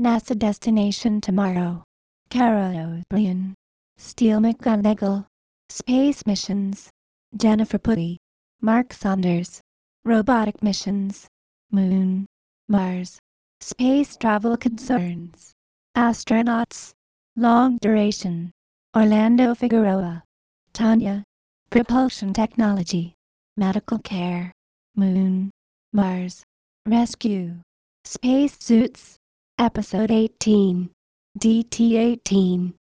NASA Destination Tomorrow, Cara O'Brien, Steele McGonagall, Space Missions, Jennifer Putty, Mark Saunders, Robotic Missions, Moon, Mars, Space Travel Concerns, Astronauts, Long Duration, Orlando Figueroa, Tanya, Propulsion Technology, Medical Care, Moon, Mars, Rescue, Space Suits, Episode 18, DT-18.